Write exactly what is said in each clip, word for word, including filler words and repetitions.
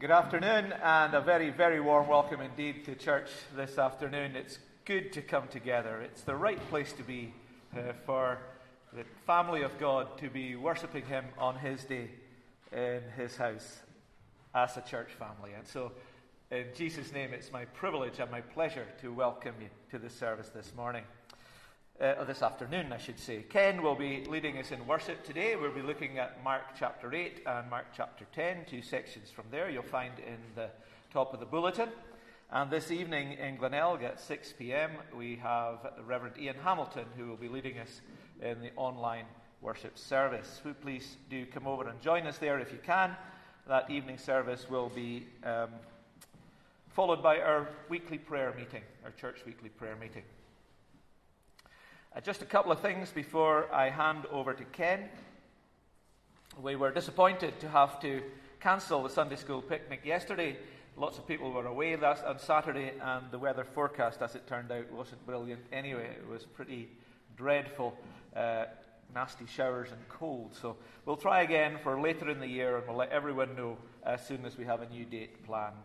Good afternoon, and a very, very warm welcome indeed to church this afternoon. It's good to come together. It's the right place to be uh, for the family of God to be worshipping Him on His day in His house as a church family. And so, in Jesus' name, it's my privilege and my pleasure to welcome you to this service this morning. Uh, or this afternoon, I should say. Ken will be leading us in worship today. We'll be looking at Mark chapter eight and Mark chapter ten, two sections from there you'll find in the top of the bulletin. And this evening in Glenelg at six p.m. we have the Reverend Ian Hamilton, who will be leading us in the online worship service. So please do come over and join us there if you can. That evening service will be um, followed by our weekly prayer meeting, our church weekly prayer meeting. Uh, just a couple of things before I hand over to Ken. We were disappointed to have to cancel the Sunday school picnic yesterday. Lots of people were away that on Saturday, and the weather forecast, as it turned out, wasn't brilliant anyway. It was pretty dreadful, uh, nasty showers and cold. So we'll try again for later in the year, and we'll let everyone know as soon as we have a new date planned.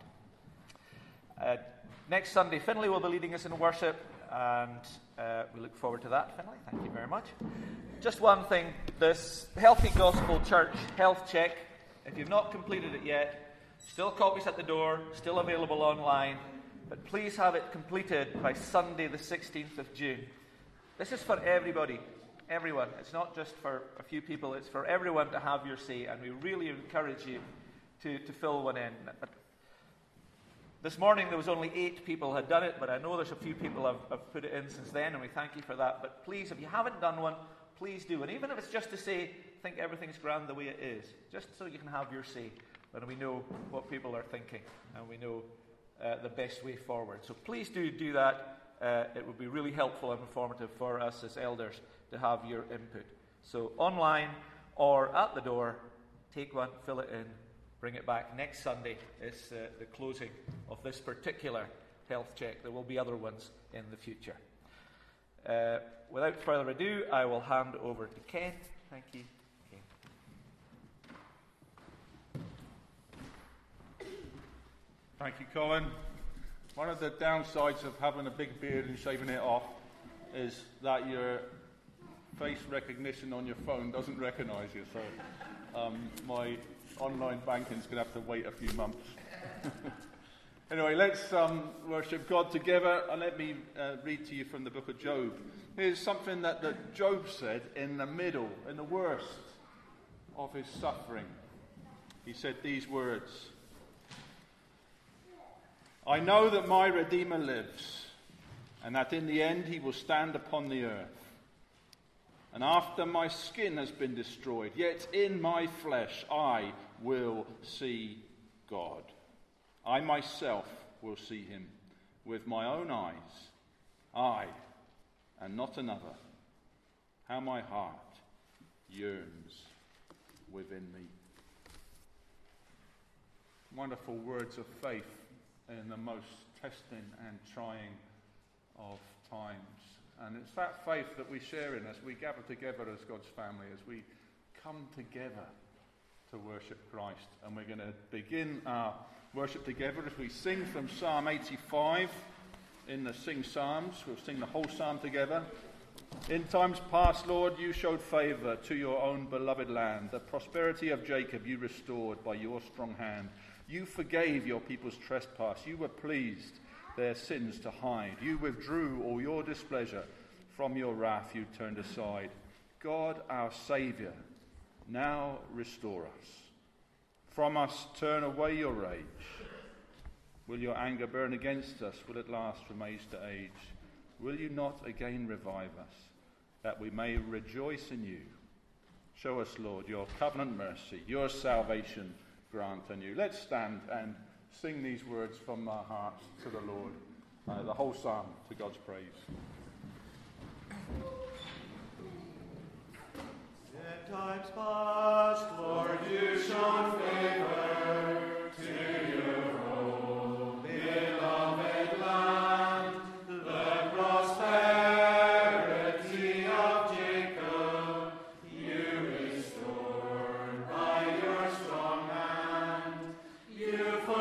Uh, next Sunday, Finlay will be leading us in worship, and uh, we look forward to that, Finlay. Thank you very much. Just one thing, this Healthy Gospel Church health check, if you've not completed it yet, still copies at the door, still available online, but please have it completed by Sunday the sixteenth of June. This is for everybody, everyone. It's not just for a few people, it's for everyone to have your say, and we really encourage you to, to fill one in. But this morning there was only eight people had done it, but I know there's a few people have, have put it in since then, and we thank you for that. But please, if you haven't done one, please do. And even if it's just to say, I think everything's grand the way it is, just so you can have your say, and we know what people are thinking, and we know uh, the best way forward. So please do do that. Uh, it would be really helpful and informative for us as elders to have your input. So online or at the door, take one, fill it in, bring it back. Next Sunday is uh, the closing of this particular health check. There will be other ones in the future. Uh, without further ado, I will hand over to Ken. Thank you. Ken. Thank you, Colin. One of the downsides of having a big beard and shaving it off is that your face recognition on your phone doesn't recognise you. So um, my online banking's going to have to wait a few months. Anyway, let's um, worship God together, and let me uh, read to you from the book of Job. Here's something that, that Job said in the middle, in the worst of his suffering. He said these words: I know that my Redeemer lives, and that in the end he will stand upon the earth. And after my skin has been destroyed, yet in my flesh I will see God. I myself will see him with my own eyes. I, and not another. How my heart yearns within me. Wonderful words of faith in the most testing and trying of times. And it's that faith that we share in as we gather together as God's family, as we come together to worship Christ. And we're going to begin our worship together as we sing from Psalm eighty-five in the Sing Psalms. We'll sing the whole psalm together. In times past, Lord, you showed favour to your own beloved land. The prosperity of Jacob you restored by your strong hand. You forgave your people's trespass. You were pleased their sins to hide. You withdrew all your displeasure. From your wrath you turned aside. God, our Saviour, now restore us. From us turn away your rage. Will your anger burn against us? Will it last from age to age? Will you not again revive us, that we may rejoice in you? Show us, Lord, your covenant mercy, your salvation grant anew. Let's stand and sing these words from our hearts to the Lord, uh, the whole psalm to God's praise. In times past, Lord, you showed favor to your own beloved land. The prosperity of Jacob you restored by your strong hand. You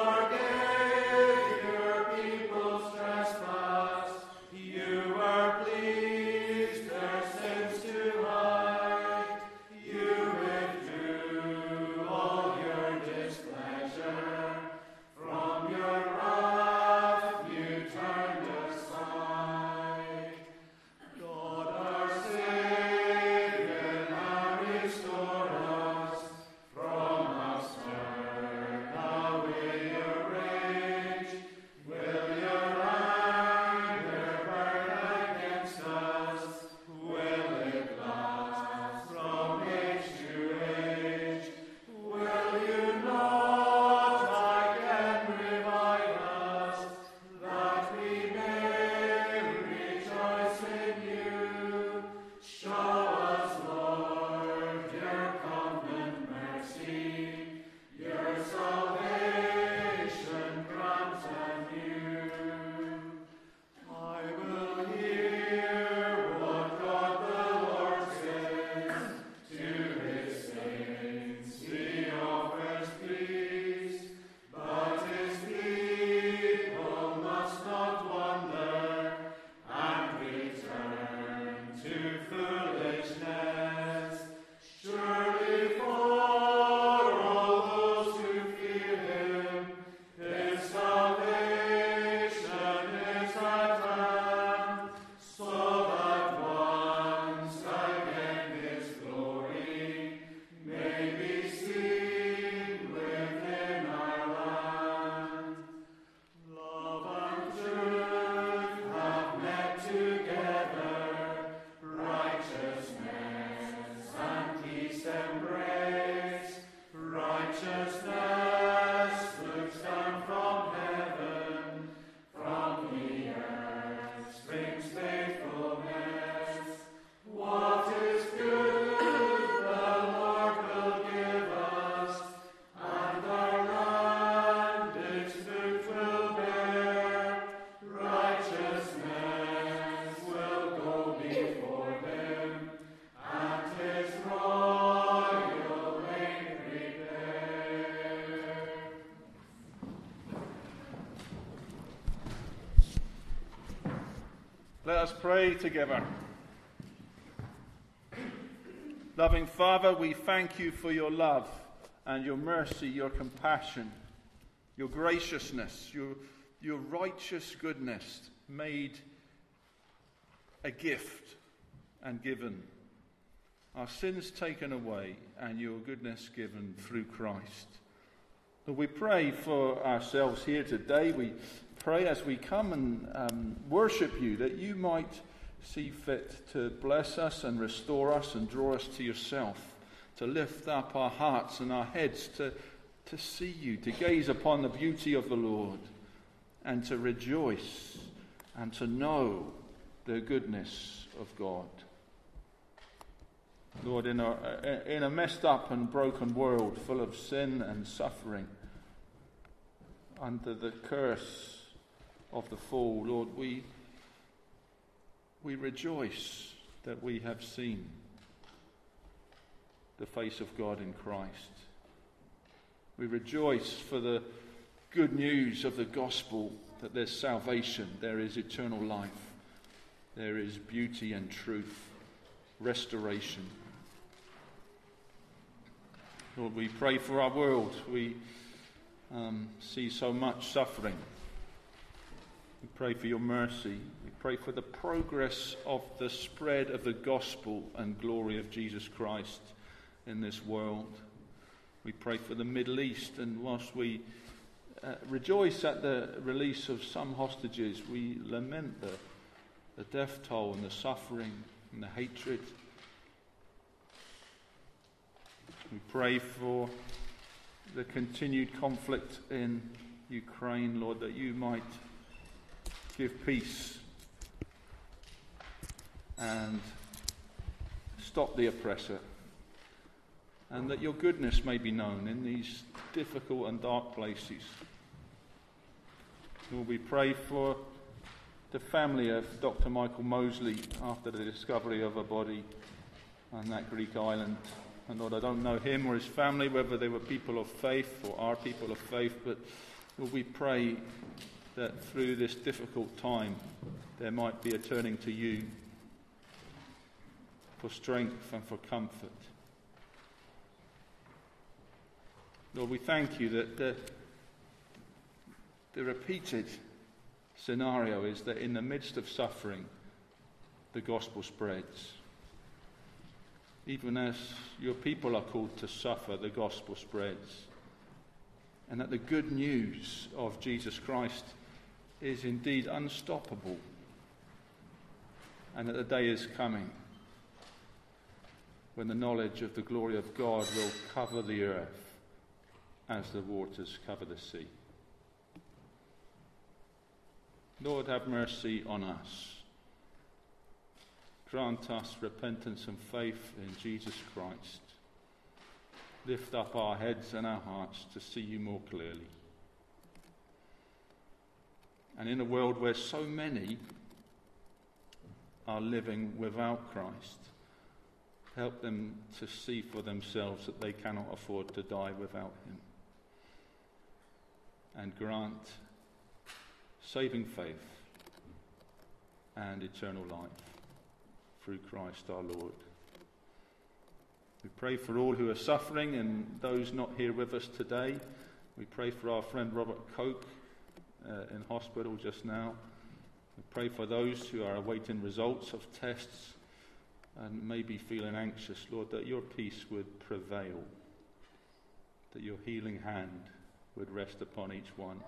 Let us pray together. Loving Father, we thank you for your love and your mercy, your compassion, your graciousness, your, your righteous goodness made a gift and given. Our sins taken away and your goodness given through Christ. Lord, we pray for ourselves here today. We pray as we come and um, worship you that you might see fit to bless us and restore us and draw us to yourself, to lift up our hearts and our heads, to, to see you, to gaze upon the beauty of the Lord, and to rejoice and to know the goodness of God. Lord, in a, in a messed up and broken world full of sin and suffering, under the curse of the fall, Lord, we We rejoice that we have seen the face of God in Christ. We rejoice for the good news of the gospel, that there's salvation, there is eternal life, there is beauty and truth, restoration. Lord, we pray for our world. We um, see so much suffering. We pray for your mercy. We pray for the progress of the spread of the gospel and glory of Jesus Christ in this world. We pray for the Middle East, and whilst we uh, rejoice at the release of some hostages, we lament the, the death toll and the suffering and the hatred. We pray for the continued conflict in Ukraine, Lord, that you might give peace and stop the oppressor, and that your goodness may be known in these difficult and dark places. Lord, we pray for the family of Doctor Michael Mosley after the discovery of a body on that Greek island. And Lord, I don't know him or his family, whether they were people of faith or are people of faith, but Lord, we pray that through this difficult time there might be a turning to you for strength and for comfort. Lord, we thank you that the, the repeated scenario is that in the midst of suffering, the gospel spreads. Even as your people are called to suffer, the gospel spreads. And that the good news of Jesus Christ is indeed unstoppable, and that the day is coming when the knowledge of the glory of God will cover the earth as the waters cover the sea. Lord, have mercy on us. Grant us repentance and faith in Jesus Christ. Lift up our heads and our hearts to see you more clearly. And in a world where so many are living without Christ, help them to see for themselves that they cannot afford to die without him. And grant saving faith and eternal life through Christ our Lord. We pray for all who are suffering and those not here with us today. We pray for our friend Robert Coke uh, in hospital just now. We pray for those who are awaiting results of tests and maybe feeling anxious, Lord, that your peace would prevail, that your healing hand would rest upon each one,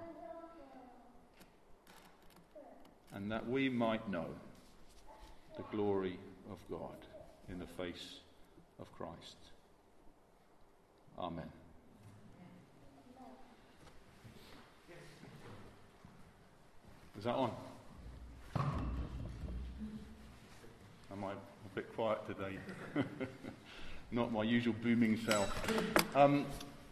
and that we might know the glory of God in the face of Christ. Amen. Is that on? Am I a bit quiet today? Not my usual booming self. Um,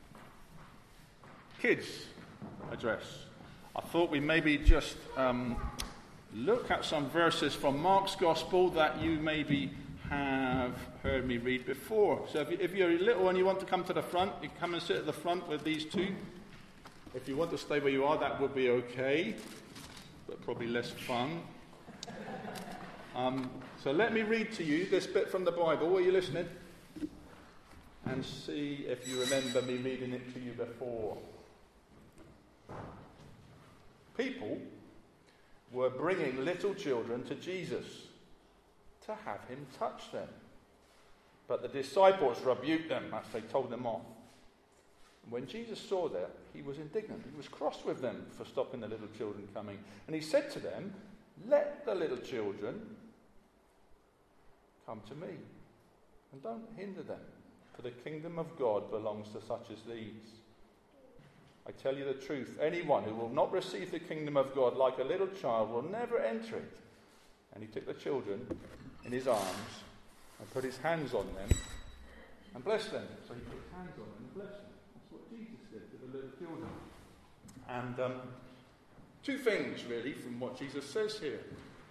kids address. I thought we maybe just um, look at some verses from Mark's Gospel that you maybe have heard me read before. So if, you, if you're little and you want to come to the front, you can come and sit at the front with these two. If you want to stay where you are, that would be okay, but probably less fun. Um, so let me read to you this bit from the Bible. Are you listening? And see if you remember me reading it to you before. People were bringing little children to Jesus to have him touch them. But the disciples rebuked them as they told them off. When Jesus saw that, he was indignant. He was cross with them for stopping the little children coming. And he said to them, "Let the little children come to me, and don't hinder them, for the kingdom of God belongs to such as these. I tell you the truth, anyone who will not receive the kingdom of God like a little child will never enter it." And he took the children in his arms and put his hands on them and blessed them. So he put his hands on them and blessed them. That's what Jesus did to the little children. And um, two things, really, from what Jesus says here.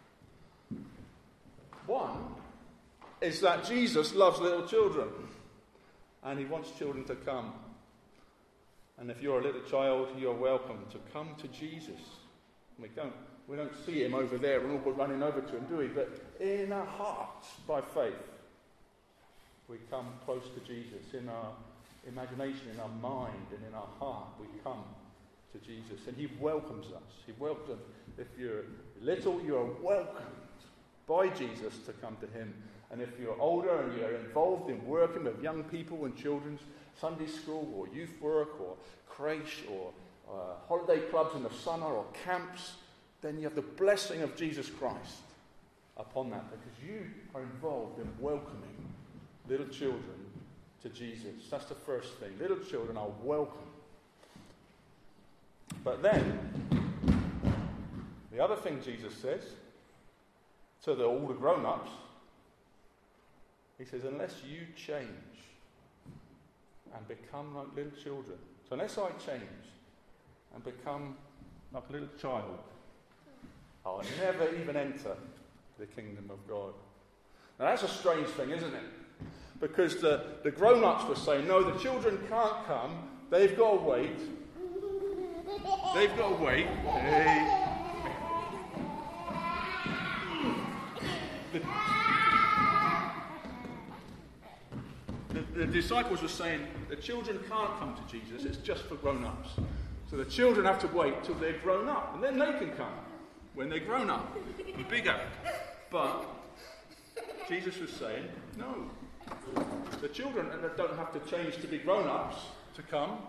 One is that Jesus loves little children, and he wants children to come. And if you're a little child, you're welcome to come to Jesus. We don't, we don't see him over there and all go running over to him, do we? But in our hearts, by faith, we come close to Jesus. In our imagination, in our mind, and in our heart, we come to Jesus. And he welcomes us. He welcomes, if you're little, you're welcomed by Jesus to come to him. And if you're older and you're involved in working with young people and children's Sunday school or youth work or creche or uh, holiday clubs in the summer or camps, then you have the blessing of Jesus Christ upon that, because you are involved in welcoming little children to Jesus. That's the first thing. Little children are welcome. But then, the other thing Jesus says to the, all the grown-ups, he says, unless you change and become like little children. So unless I change and become like a little child, I'll never even enter the kingdom of God. Now that's a strange thing, isn't it? Because the, the grown-ups were saying, no, the children can't come. They've got to wait. They've got to wait. Hey. The, the, the disciples were saying, the children can't come to Jesus. It's just for grown-ups. So the children have to wait till they're grown up, and then they can come when they're grown up and bigger. But Jesus was saying, no. The children don't have to change to be grown-ups to come.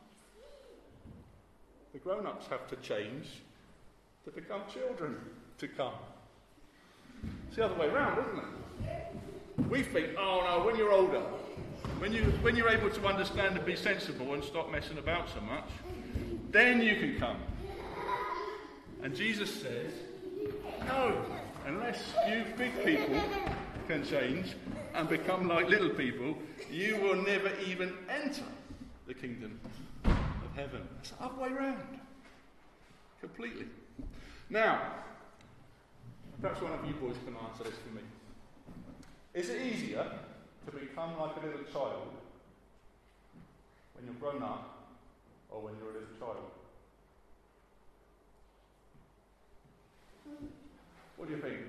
The grown-ups have to change to become children to come. It's the other way around, isn't it? We think, oh no, when you're older, when, you, when you're able to understand and be sensible and stop messing about so much, then you can come. And Jesus says, no, unless you big people can change and become like little people, you will never even enter the kingdom of heaven. It's the other way around. Completely. Now, perhaps one of you boys can answer this for me. Is it easier to become like a little child when you're grown up or when you're a little child? What do you think?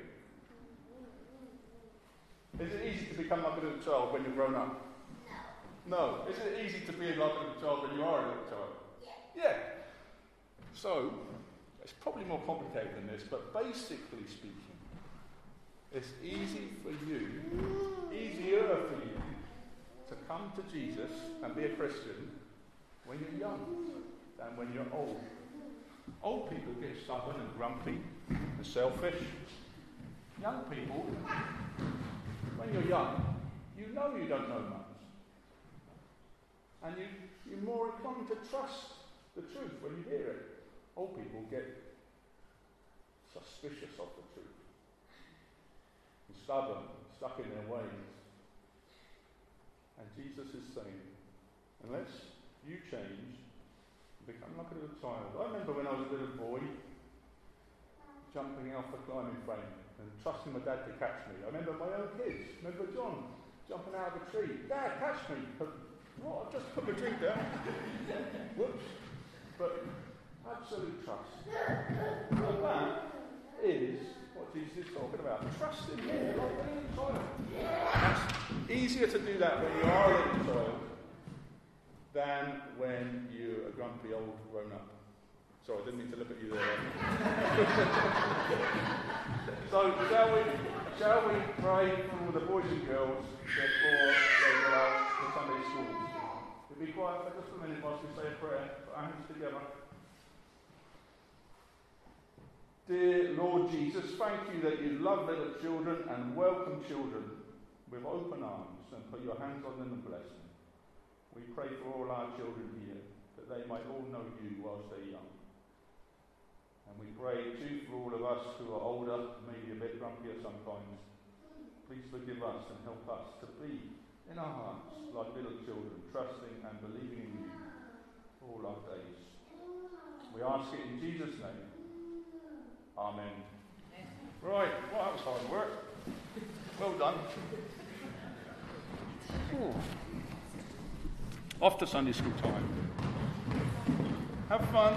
Is it easy to become like a little child when you're grown up? No. No. Is it easy to be like a little child when you are a little child? Yeah. Yeah. So, it's probably more complicated than this, but basically speaking, it's easy for you, easier for you, to come to Jesus and be a Christian when you're young than when you're old. Old people get stubborn and grumpy and selfish. Young people, when you're young, you know you don't know much. And you, you're more inclined to trust the truth when you hear it. Old people get suspicious of the truth. And stubborn, stuck in their ways. And Jesus is saying, unless you change, become like a little child. I remember when I was a little boy, jumping off the climbing frame and trusting my dad to catch me. I remember my own kids. I remember John jumping out of a tree. Dad, catch me. What? I just put my drink down. Whoops. But absolute trust. And that is what what Jesus is talking about. Trust in him like a little child. It's easier to do that when you are a little child than when you're a grumpy old grown-up. Sorry, I didn't mean to look at you there. So, shall we, shall we pray for the boys and girls before they go out to Sunday school? We'll be quiet for just a minute whilst we say a prayer. Put our hands together. Dear Lord Jesus, thank you that you love little children and welcome children with open arms and put your hands on them and bless them. We pray for all our children here, that they might all know you whilst they're young. And we pray too for all of us who are older, maybe a bit grumpier sometimes. Please forgive us and help us to be in our hearts like little children, trusting and believing in you all our days. We ask it in Jesus' name. Amen. Right, well, that was hard work. Well done. Ooh. Off to Sunday school time. Have fun.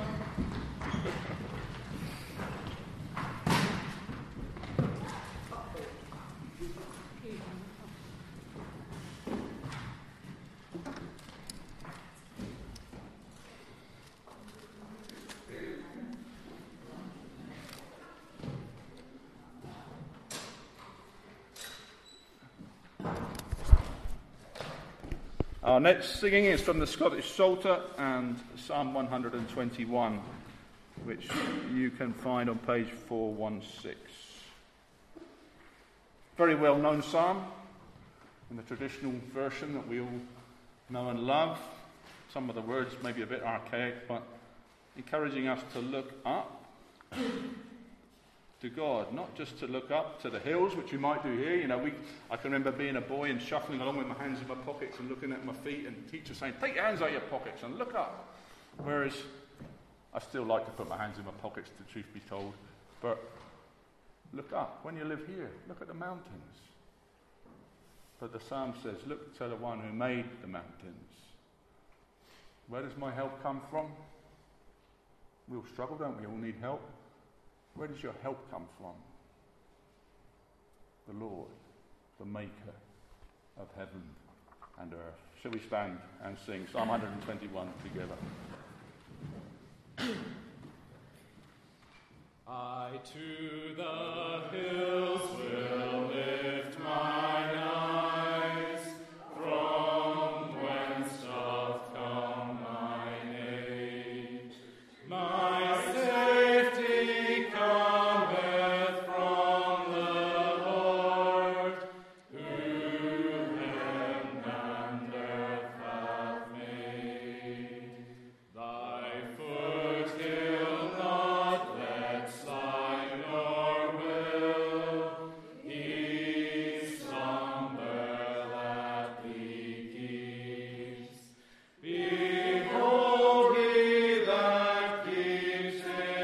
Our next singing is from the Scottish Psalter and Psalm one hundred twenty-one, which you can find on page four sixteen. Very well known psalm in the traditional version that we all know and love. Some of the words may be a bit archaic, but encouraging us to look up to God, not just to look up to the hills, which you might do here. You know, we, I can remember being a boy and shuffling along with my hands in my pockets and looking at my feet, and the teacher saying, take your hands out of your pockets and look up. Whereas I still like to put my hands in my pockets, the truth be told. But look up. When you live here, look at the mountains. But the psalm says, look to the one who made the mountains. Where does my help come from? We all struggle, don't we? We all need help. Where does your help come from? The Lord, the maker of heaven and earth. Shall we stand and sing Psalm one hundred twenty-one together? I to the hills will lift mine eyes, from whence doth come mine aid. My safety cometh from the Lord, who heaven and earth hath made. Thy foot will not let slide, nor will he slumber that thee keeps. Behold, he that keeps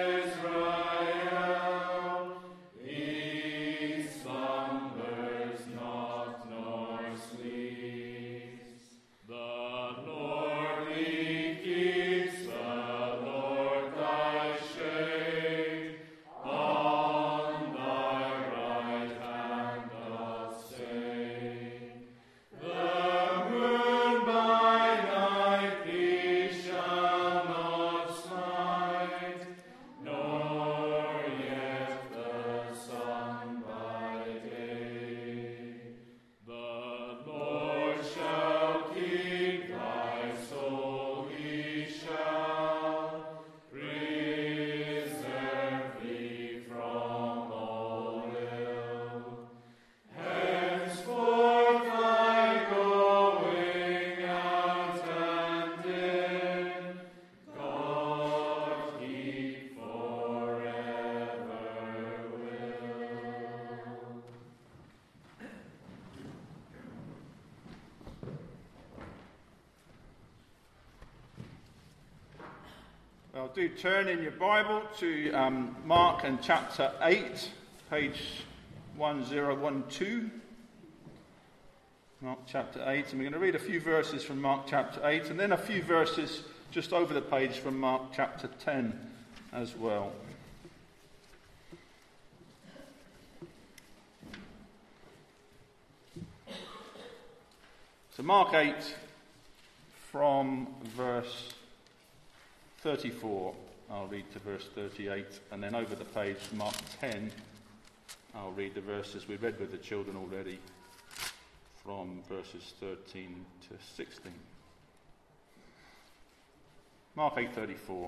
Israel, he slumbers not nor sleeps. The Lord he keeps, the Lord thy shade, on thy right hand doth stay. The moon by night thee shall not smite, nor yet the sun by day. The Lord shall keep thy soul, he shall preserve thee from all ill. Henceforth thy going out and in, God keep forever will. Well, do turn in your Bible to um, Mark and chapter eight, page one thousand twelve. Mark chapter eight, and we're going to read a few verses from Mark chapter eight, and then a few verses just over the page from Mark chapter ten as well. So Mark eight, from verse thirty-four, I'll read to verse thirty-eight, and then over the page, Mark ten, I'll read the verses we read with the children already, from verses thirteen to sixteen. Mark eight thirty-four.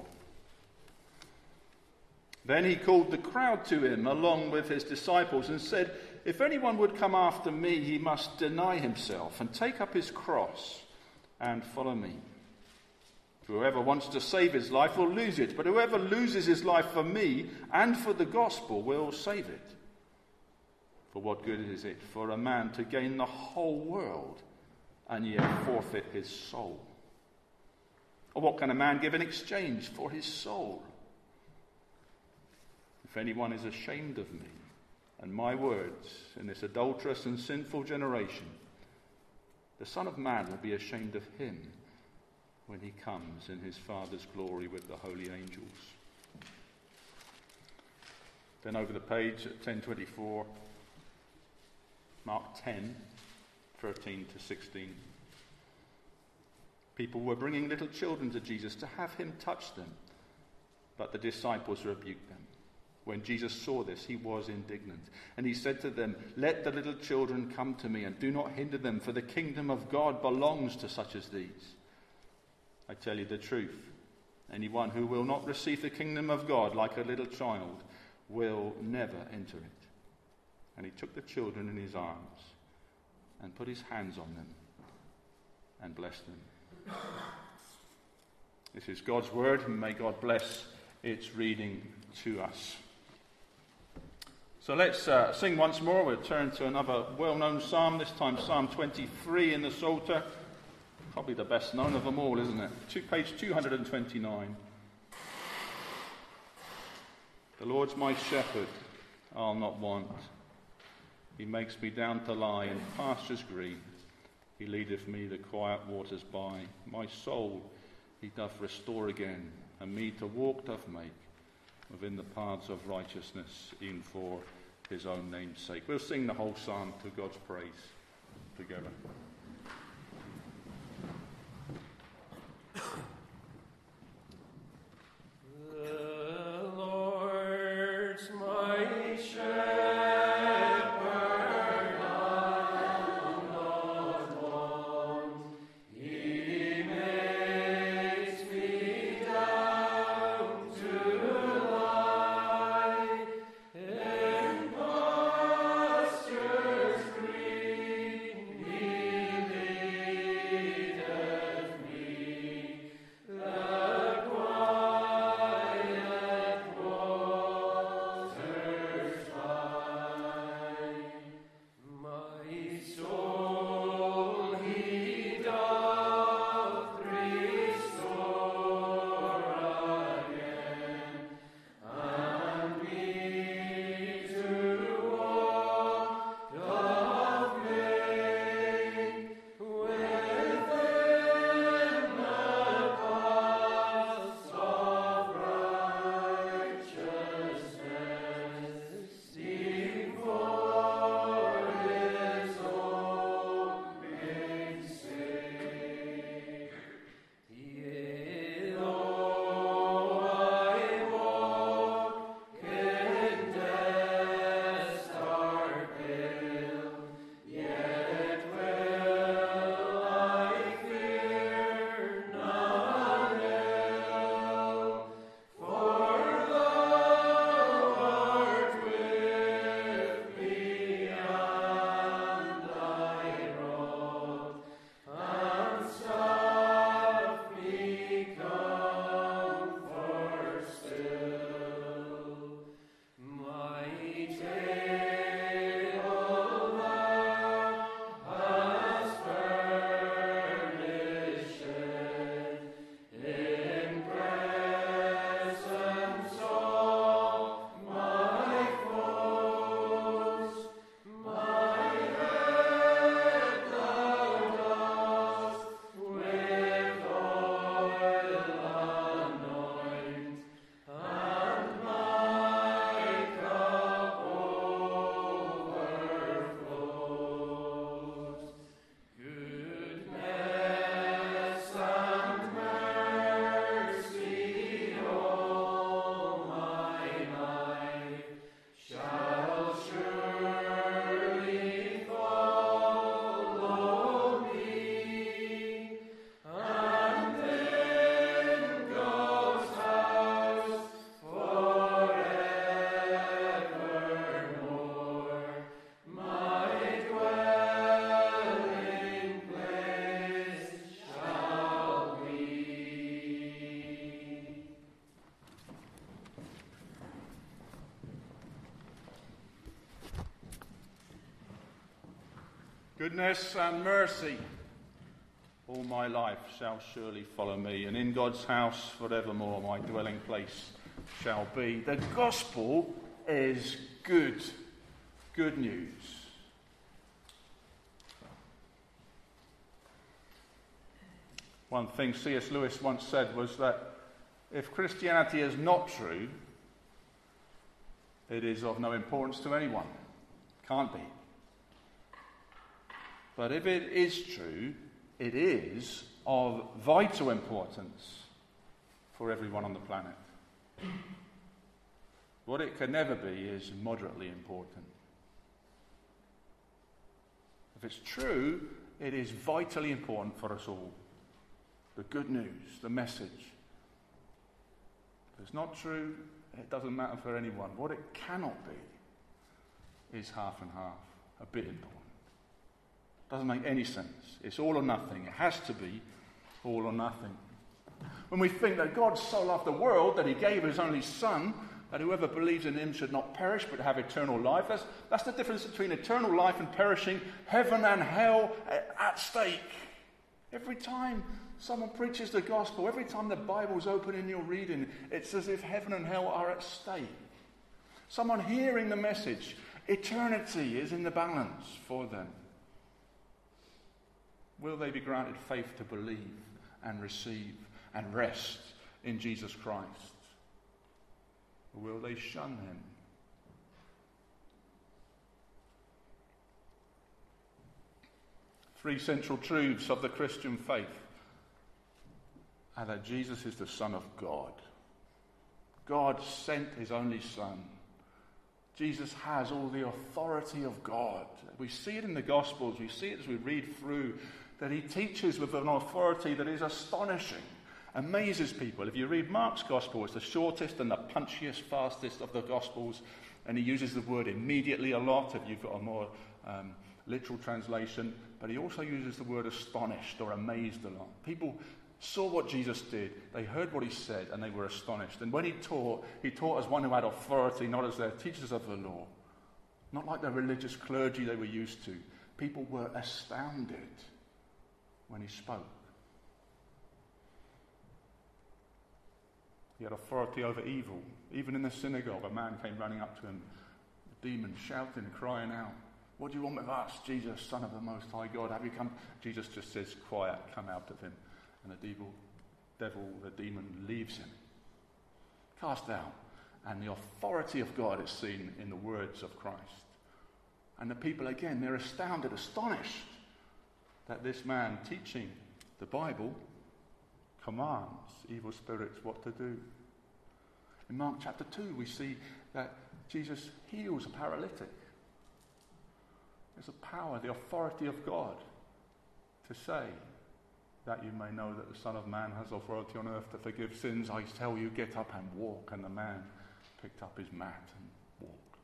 Then he called the crowd to him along with his disciples and said, "If anyone would come after me, he must deny himself and take up his cross and follow me. Whoever wants to save his life will lose it, but whoever loses his life for me and for the gospel will save it. For what good is it for a man to gain the whole world and yet forfeit his soul? Or what can a man give in exchange for his soul? If anyone is ashamed of me and my words in this adulterous and sinful generation, the Son of Man will be ashamed of him when he comes in his Father's glory with the holy angels." Then over the page at ten twenty-four, Mark ten, thirteen to sixteen. People were bringing little children to Jesus to have him touch them, but the disciples rebuked them. When Jesus saw this, he was indignant, and he said to them, "Let the little children come to me, and do not hinder them, for the kingdom of God belongs to such as these. I tell you the truth, anyone who will not receive the kingdom of God like a little child will never enter it." And he took the children in his arms and put his hands on them and blessed them. This is God's word, and may God bless its reading to us. So let's uh, sing once more. We'll turn to another well-known psalm, this time Psalm twenty-three in the Psalter. Probably the best known of them all, isn't it? To page two hundred twenty-nine. The Lord's my shepherd, I'll not want. He makes me down to lie in pastures green. He leadeth me the quiet waters by. My soul he doth restore again, and me to walk doth make within the paths of righteousness, in for his own name's sake. We'll sing the whole psalm to God's praise together. The Lord's my shepherd. Green, Goodness and mercy all my life shall surely follow me, and in God's house forevermore my dwelling place shall be. The gospel is good, good news. One thing C S Lewis once said was that if Christianity is not true, it is of no importance to anyone. Can't be. But if it is true, it is of vital importance for everyone on the planet. What it can never be is moderately important. If it's true, it is vitally important for us all. The good news, the message. If it's not true, it doesn't matter for anyone. What it cannot be is half and half, a bit important. Doesn't make any sense. It's all or nothing. It has to be all or nothing. When we think that God so loved the world that he gave his only Son, that whoever believes in him should not perish but have eternal life, that's, that's the difference between eternal life and perishing, heaven and hell at stake. Every time someone preaches the gospel, every time the Bible's open in your reading, it's as if heaven and hell are at stake. Someone hearing the message, eternity is in the balance for them. Will they be granted faith to believe and receive and rest in Jesus Christ? Or will they shun him? Three central truths of the Christian faith are that Jesus is the Son of God. God sent his only Son. Jesus has all the authority of God. We see it in the Gospels. We see it as we read through that he teaches with an authority that is astonishing, amazes people. If you read Mark's Gospel, it's the shortest and the punchiest, fastest of the Gospels, and he uses the word immediately a lot if you've got a more um, literal translation, but he also uses the word astonished or amazed a lot. People saw what Jesus did, they heard what he said, and they were astonished. And when he taught, he taught as one who had authority, not as their teachers of the law, not like the religious clergy they were used to. People were astounded when he spoke. He had authority over evil. Even in the synagogue, a man came running up to him, the demon shouting, crying out, "What do you want with us, Jesus, Son of the Most High God? Have you come?" Jesus just says, "Quiet, come out of him." And the devil, devil, the demon leaves him. Cast out. And the authority of God is seen in the words of Christ. And the people, again, they're astounded, astonished that this man teaching the Bible commands evil spirits what to do. In Mark chapter two, we see that Jesus heals a paralytic. There's a power, the authority of God to say that you may know that the Son of Man has authority on earth to forgive sins. I tell you, get up and walk. And the man picked up his mat and walked.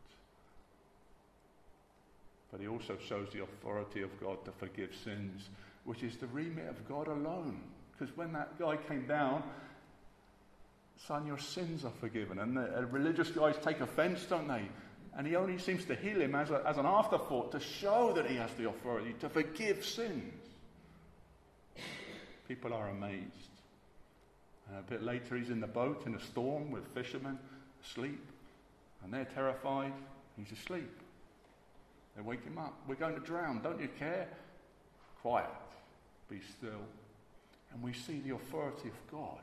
But he also shows the authority of God to forgive sins, which is the remit of God alone. Because when that guy came down, "Son, your sins are forgiven." And the uh, religious guys take offense, don't they? And he only seems to heal him as, a, as an afterthought to show that he has the authority to forgive sins. People are amazed. And a bit later he's in the boat in a storm with fishermen asleep. And they're terrified. He's asleep. They wake him up. "We're going to drown. Don't you care?" "Quiet. Be still." And we see the authority of God.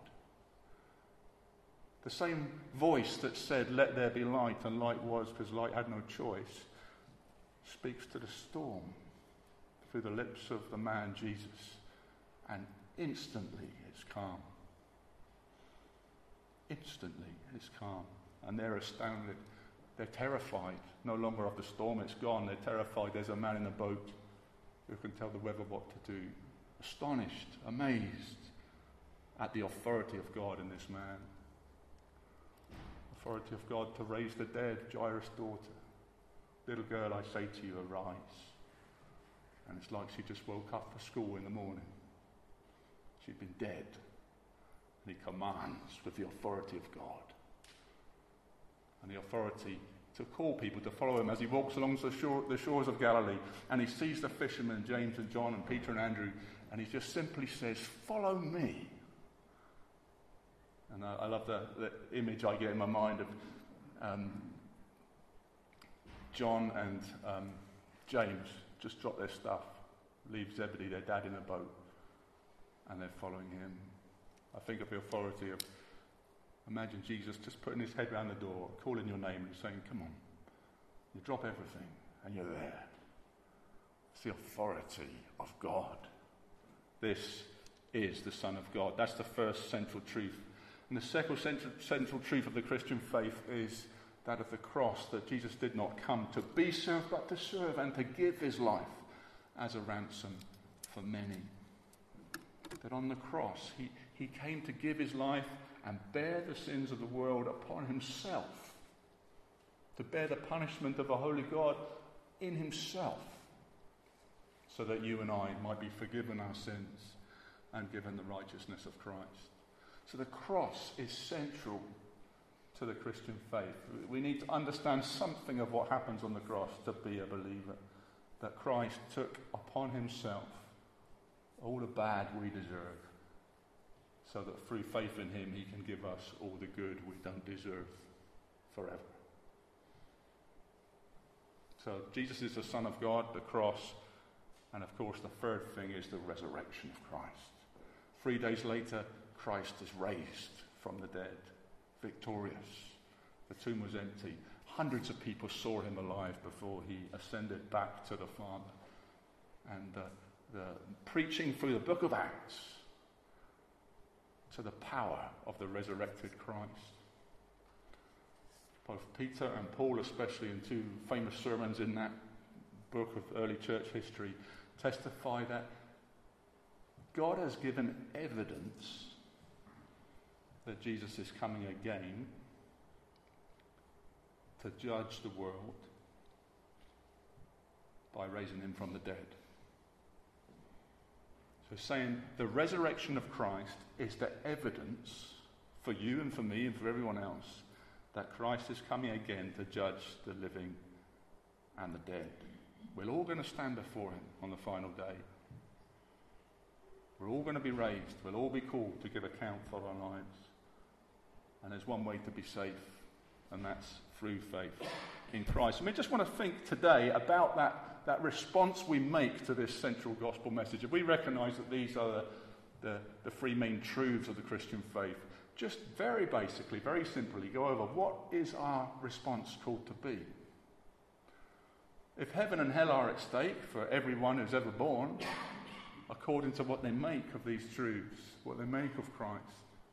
The same voice that said, "Let there be light," and light was because light had no choice, speaks to the storm through the lips of the man Jesus. And instantly it's calm. Instantly it's calm. And they're astounded. They're terrified. No longer of the storm, it's gone. They're terrified. There's a man in a boat who can tell the weather what to do. Astonished, amazed at the authority of God in this man. Authority of God to raise the dead, Jairus' daughter. "Little girl, I say to you, arise." And it's like she just woke up for school in the morning. She'd been dead. And he commands with the authority of God. And the authority to call people to follow him as he walks along the, shore, the shores of Galilee, and he sees the fishermen, James and John and Peter and Andrew, and he just simply says, "Follow me." And I, I love the, the image I get in my mind of um, John and um, James just drop their stuff, leave Zebedee, their dad, in a boat, and they're following him. I think of the authority of, imagine Jesus just putting his head round the door, calling your name and saying, "Come on." You drop everything and you're there. It's the authority of God. This is the Son of God. That's the first central truth. And the second central, central truth of the Christian faith is that of the cross, that Jesus did not come to be served, but to serve and to give his life as a ransom for many. That on the cross, he, he came to give his life and bear the sins of the world upon himself, to bear the punishment of a holy God in himself, so that you and I might be forgiven our sins and given the righteousness of Christ. So the cross is central to the Christian faith. We need to understand something of what happens on the cross to be a believer. That Christ took upon himself all the bad we deserve, so that through faith in him he can give us all the good we don't deserve forever. So Jesus is the Son of God, the cross, and of course the third thing is the resurrection of Christ. Three days later, Christ is raised from the dead, victorious. The tomb was empty. Hundreds of people saw him alive before he ascended back to the Father. And uh, the preaching through the book of Acts to the power of the resurrected Christ. Both Peter and Paul, especially in two famous sermons in that book of early church history, testify that God has given evidence that Jesus is coming again to judge the world by raising him from the dead. So saying the resurrection of Christ is the evidence for you and for me and for everyone else that Christ is coming again to judge the living and the dead. We're all going to stand before him on the final day. We're all going to be raised. We'll all be called to give account for our lives. And there's one way to be safe, and that's through faith in Christ. And we just want to think today about that, that response we make to this central gospel message. If we recognise that these are the, the, the three main truths of the Christian faith, just very basically, very simply, go over what is our response called to be. If heaven and hell are at stake for everyone who's ever born, according to what they make of these truths, what they make of Christ,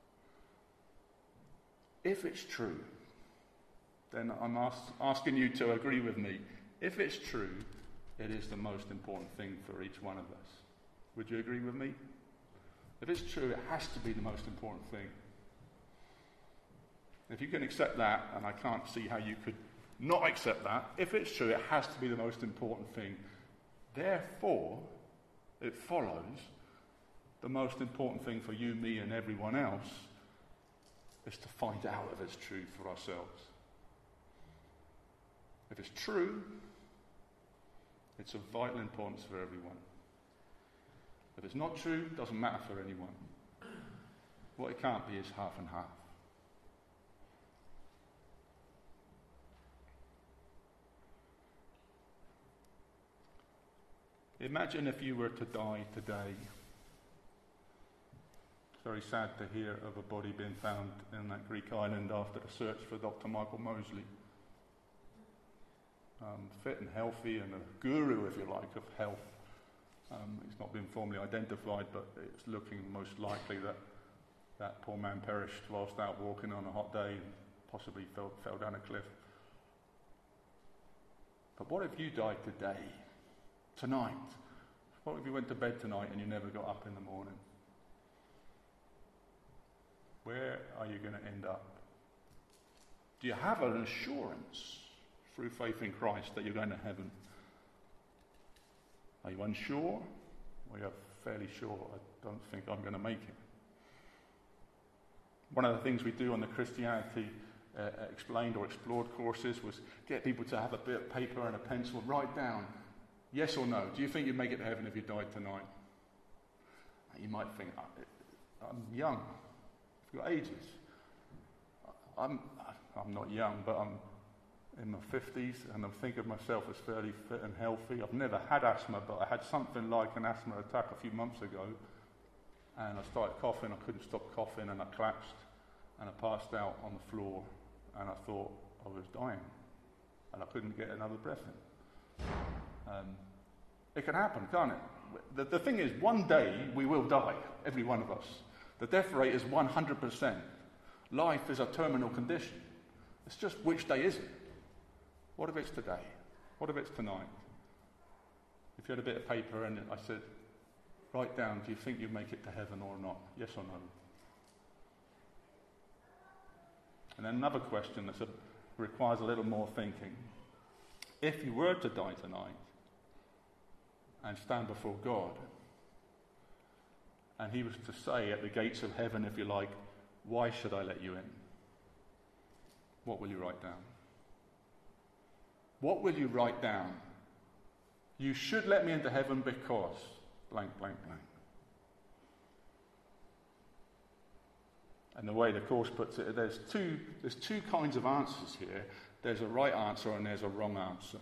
if it's true, then I'm ask, asking you to agree with me. If it's true, it is the most important thing for each one of us. Would you agree with me? If it's true, it has to be the most important thing. If you can accept that, and I can't see how you could not accept that, if it's true, it has to be the most important thing. Therefore, it follows the most important thing for you, me, and everyone else is to find out if it's true for ourselves. If it's true, it's of vital importance for everyone. If it's not true, it doesn't matter for anyone. What it can't be is half and half. Imagine if you were to die today. It's very sad to hear of a body being found in that Greek island after the search for Doctor Michael Mosley. Um, fit and healthy, and a guru, if you like, of health. Um, he's not been formally identified, but it's looking most likely that that poor man perished whilst out walking on a hot day and possibly fell, fell down a cliff. But what if you died today? Tonight? What if you went to bed tonight and you never got up in the morning? Where are you going to end up? Do you have an assurance through faith in Christ that you're going to heaven? Are you unsure? Or you're fairly sure, I don't think I'm going to make it? One of the things we do on the Christianity uh, explained or explored courses was get people to have a bit of paper and a pencil, write down, yes or no, do you think you'd make it to heaven if you died tonight? You might think, I'm young, I've got ages. I'm, I'm not young, but I'm in my fifties, and I'm thinking of myself as fairly fit and healthy. I've never had asthma, but I had something like an asthma attack a few months ago, and I started coughing. I couldn't stop coughing, and I collapsed, and I passed out on the floor, and I thought I was dying, and I couldn't get another breath in. Um, it can happen, can't it? The, the thing is, one day we will die, every one of us. The death rate is one hundred percent. Life is a terminal condition. It's just which day is it? What if it's today? What if it's tonight? If you had a bit of paper and I said, write down, do you think you make it to heaven or not? Yes or no? And then another question that requires a little more thinking. If you were to die tonight and stand before God, and he was to say at the gates of heaven, if you like, why should I let you in? What will you write down? What will you write down? You should let me into heaven because blank, blank, blank. And the way the course puts it, there's two, there's two kinds of answers here. There's a right answer and there's a wrong answer.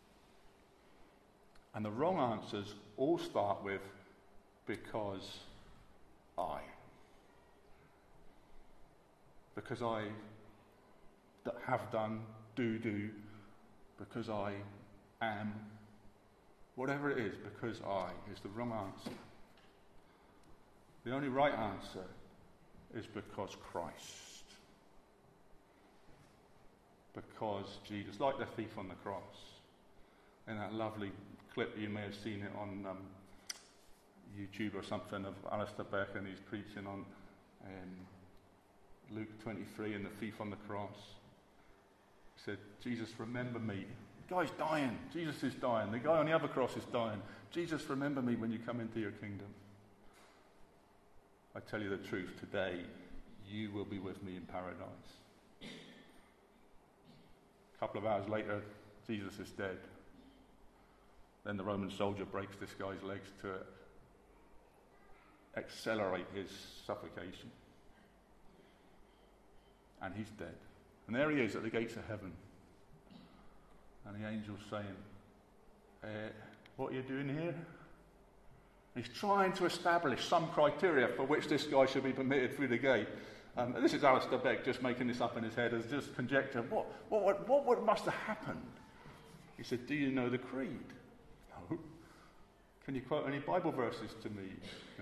And the wrong answers all start with because I. Because I have done, do do, because I am, whatever it is, because I is the wrong answer. The only right answer is because Christ. Because Jesus, like the thief on the cross. In that lovely clip, you may have seen it on um, YouTube or something, of Alistair Beck, and he's preaching on um, Luke twenty-three and the thief on the cross. He said, Jesus, remember me. The guy's dying. Jesus is dying. The guy on the other cross is dying. Jesus, remember me when you come into your kingdom. I tell you the truth, today you will be with me in paradise. A couple of hours later, Jesus is dead. Then the Roman soldier breaks this guy's legs to accelerate his suffocation. And he's dead. And there he is at the gates of heaven. And the angel's saying, uh, what are you doing here? He's trying to establish some criteria for which this guy should be permitted through the gate. Um, this is Alistair Beck just making this up in his head as just conjecture. What, what, what, what, what must have happened? He said, do you know the creed? No. Can you quote any Bible verses to me? No.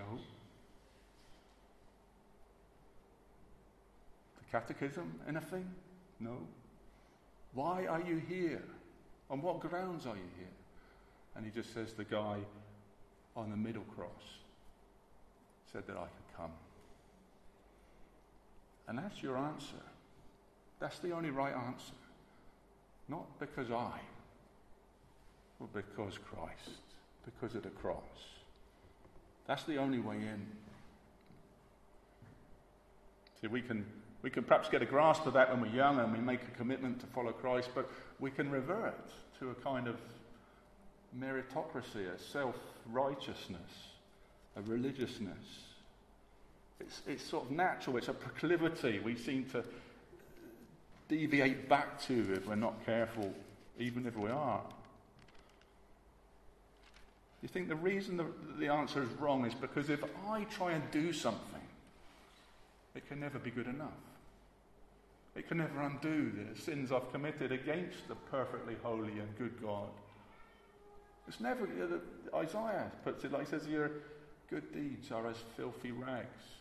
The catechism? Anything? No. Why are you here? On what grounds are you here? And he just says, the guy on the middle cross said that I could come. And that's your answer. That's the only right answer. Not because I, but because Christ, because of the cross. That's the only way in. See, we can we can perhaps get a grasp of that when we're young and we make a commitment to follow Christ, but we can revert to a kind of meritocracy, a self-righteousness, a religiousness. It's, it's sort of natural, it's a proclivity we seem to deviate back to if we're not careful, even if we are. You think the reason the, the answer is wrong is because if I try and do something, it can never be good enough. It can never undo the sins I've committed against the perfectly holy and good God. It's never, Isaiah puts it like he says, your good deeds are as filthy rags.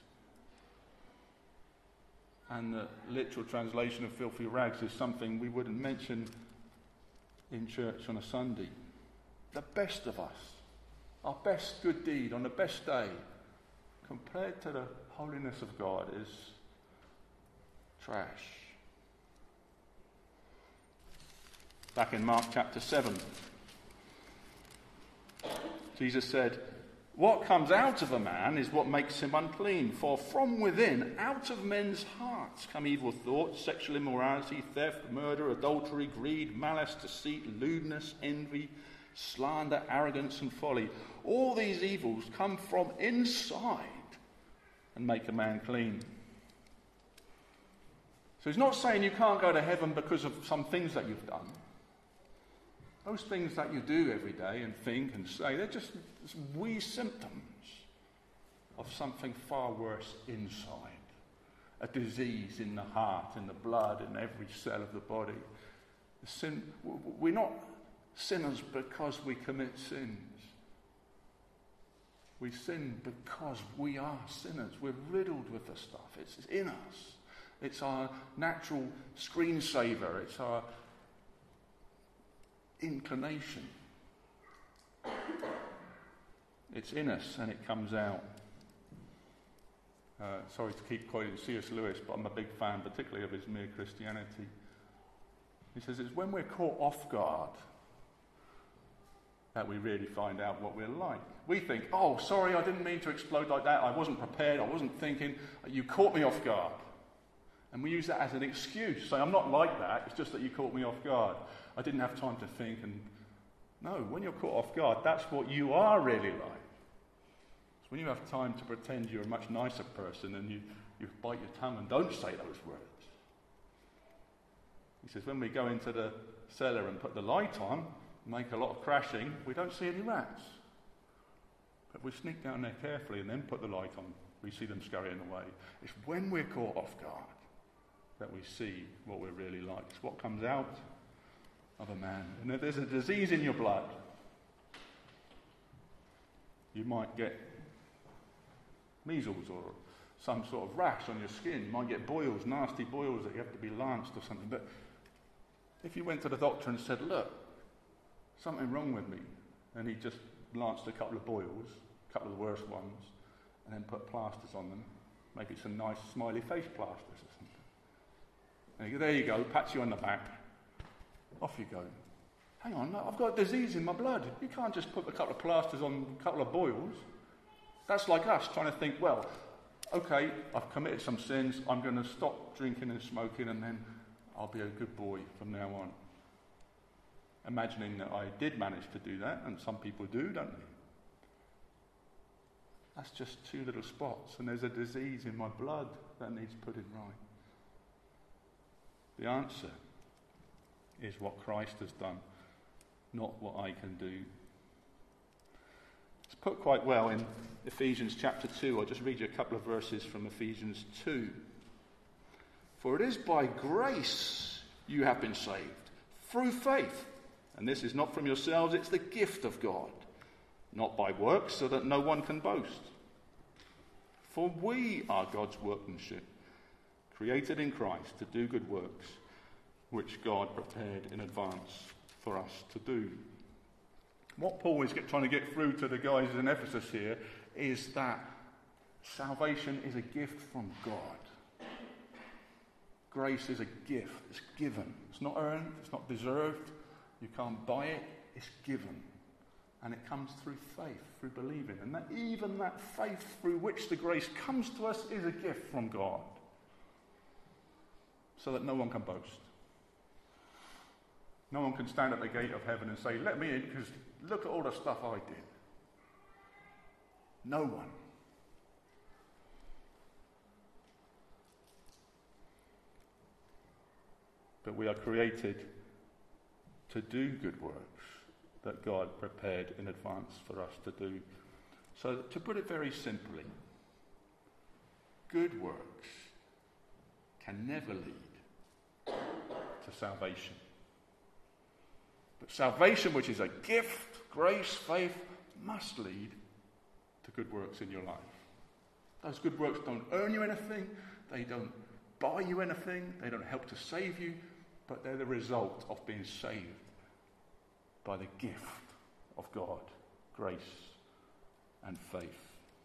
And the literal translation of filthy rags is something we wouldn't mention in church on a Sunday. The best of us, our best good deed on the best day, compared to the holiness of God, is trash. Back in Mark chapter seven, Jesus said, What comes out of a man is what makes him unclean. For from within, out of men's hearts, come evil thoughts, sexual immorality, theft, murder, adultery, greed, malice, deceit, lewdness, envy, slander, arrogance, and folly. All these evils come from inside and make a man clean. So he's not saying you can't go to heaven because of some things that you've done. Those things that you do every day and think and say, they're just wee symptoms of something far worse inside. A disease in the heart, in the blood, in every cell of the body. The sin, we're not sinners because we commit sins. We sin because we are sinners. We're riddled with the stuff. It's in us. It's our natural screensaver. It's our inclination. It's in us and it comes out. Uh, sorry to keep quoting C S Lewis, but I'm a big fan, particularly of his Mere Christianity. He says it's when we're caught off guard that we really find out what we're like. We think, oh, sorry, I didn't mean to explode like that. I wasn't prepared. I wasn't thinking. You caught me off guard. And we use that as an excuse. Say, I'm not like that. It's just that you caught me off guard. I didn't have time to think. And no, when you're caught off guard, that's what you are really like. It's when you have time to pretend you're a much nicer person and you, you bite your tongue and don't say those words. He says, when we go into the cellar and put the light on, make a lot of crashing, we don't see any rats. But we sneak down there carefully and then put the light on. We see them scurrying away. It's when we're caught off guard that we see what we're really like. It's what comes out of a man. And if there's a disease in your blood, you might get measles or some sort of rash on your skin. You might get boils, nasty boils that you have to be lanced or something. But if you went to the doctor and said, look, something wrong with me, and he just lanced a couple of boils, a couple of the worst ones, and then put plasters on them, maybe some nice smiley face plasters or something. And you go, there you go, pats you on the back, off you go. Hang on, I've got a disease in my blood. You can't just put a couple of plasters on a couple of boils. That's like us trying to think, well, okay, I've committed some sins, I'm going to stop drinking and smoking, and then I'll be a good boy from now on. Imagining that I did manage to do that, and some people do, don't they? That's just two little spots, and there's a disease in my blood that needs putting right. The answer is what Christ has done, not what I can do. It's put quite well in Ephesians chapter two. I'll just read you a couple of verses from Ephesians two. For it is by grace you have been saved, through faith. And this is not from yourselves, it's the gift of God, not by works, so that no one can boast. For we are God's workmanship, created in Christ to do good works, which God prepared in advance for us to do. What Paul is get, trying to get through to the guys in Ephesus here is that salvation is a gift from God. Grace is a gift. It's given. It's not earned. It's not deserved. You can't buy it. It's given. And it comes through faith, through believing. And that even that faith through which the grace comes to us is a gift from God. So that no one can boast. No one can stand at the gate of heaven and say, let me in because look at all the stuff I did. No one. But we are created to do good works that God prepared in advance for us to do. So to put it very simply, good works can never lead to salvation. But salvation, which is a gift, grace, faith, must lead to good works in your life. Those good works don't earn you anything, they don't buy you anything, they don't help to save you, but they're the result of being saved by the gift of God, grace and faith.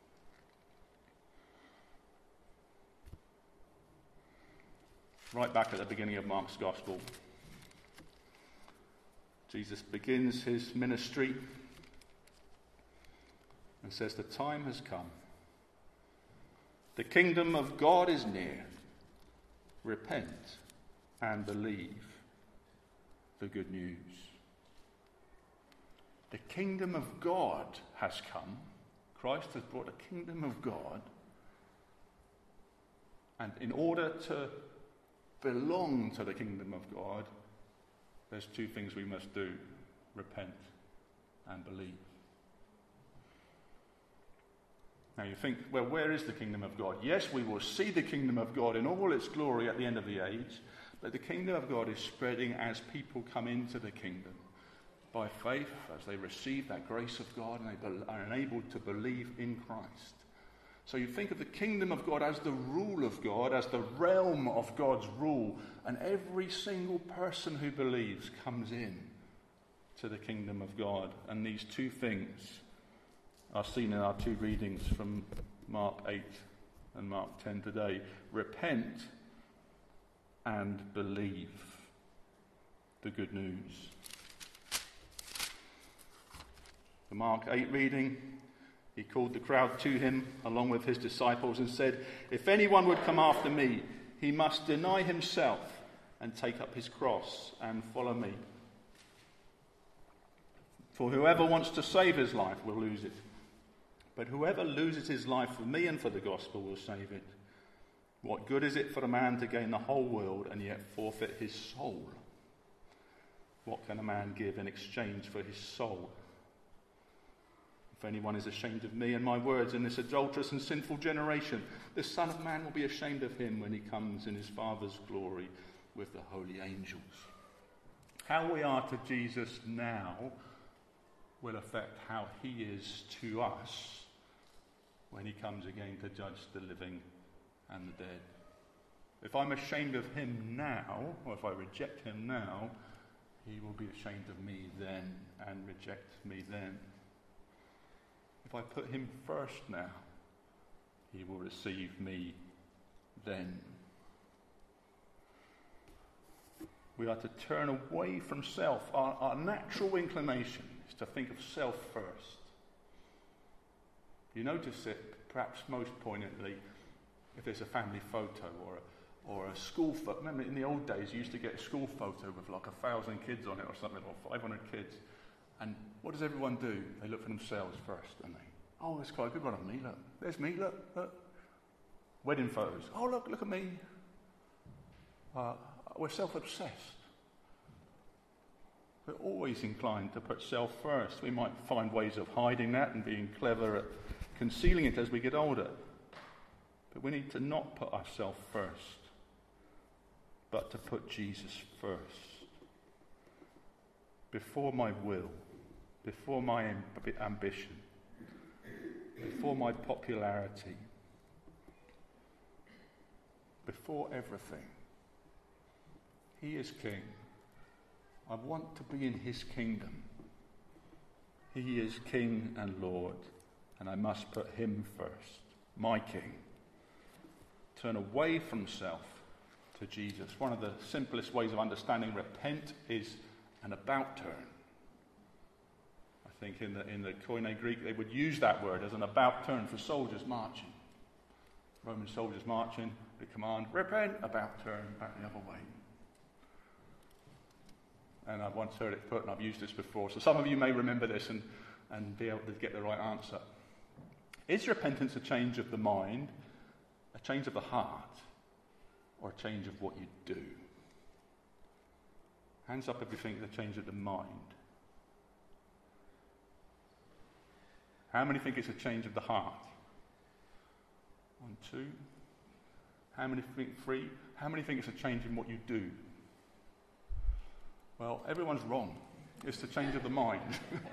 Right back at the beginning of Mark's Gospel, Jesus begins his ministry and says, the time has come. The kingdom of God is near. Repent and believe the good news. The kingdom of God has come. Christ has brought the kingdom of God. And in order to belong to the kingdom of God, there's two things we must do: repent and believe. Now you think, well, where is the kingdom of God? Yes, we will see the kingdom of God in all its glory at the end of the age, but the kingdom of God is spreading as people come into the kingdom by faith, as they receive that grace of God and they are enabled to believe in Christ. So you think of the kingdom of God as the rule of God, as the realm of God's rule, and every single person who believes comes in to the kingdom of God. And these two things are seen in our two readings from Mark eight and Mark ten today. Repent and believe the good news. The Mark eight reading, he called the crowd to him along with his disciples and said, if anyone would come after me, he must deny himself and take up his cross and follow me. For whoever wants to save his life will lose it. But whoever loses his life for me and for the gospel will save it. What good is it for a man to gain the whole world and yet forfeit his soul? What can a man give in exchange for his soul? If anyone is ashamed of me and my words in this adulterous and sinful generation, the Son of Man will be ashamed of him when he comes in his Father's glory with the holy angels. How we are to Jesus now will affect how he is to us when he comes again to judge the living and the dead. If I'm ashamed of him now, or if I reject him now, he will be ashamed of me then and reject me then. If I put him first now, he will receive me then. We are to turn away from self. Our, our natural inclination is to think of self first. You notice it perhaps most poignantly if there's a family photo or a, or a school photo. Remember in the old days you used to get a school photo with like a thousand kids on it or something, or five hundred kids. And what does everyone do? They look for themselves first, don't they? Oh, that's quite a good one of me, look. There's me, look, look. Wedding photos. Oh, look, look at me. Uh, we're self-obsessed. We're always inclined to put self first. We might find ways of hiding that and being clever at concealing it as we get older. But we need to not put ourselves first, but to put Jesus first. Before my will, before my amb- ambition, before my popularity, before everything. He is King. I want to be in his kingdom. He is King and Lord, and I must put him first, my King. Turn away from self to Jesus. One of the simplest ways of understanding repent is an about turn. I think in the in the Koine Greek they would use that word as an about turn for soldiers marching. Roman soldiers marching, the command, repent, about turn, back the other way. And I've once heard it put, and I've used this before, so some of you may remember this and, and be able to get the right answer. Is repentance a change of the mind, a change of the heart, or a change of what you do? Hands up if you think it's a change of the mind. How many think it's a change of the heart? One, two. How many think three? How many think it's a change in what you do? Well, everyone's wrong. It's the change of the mind.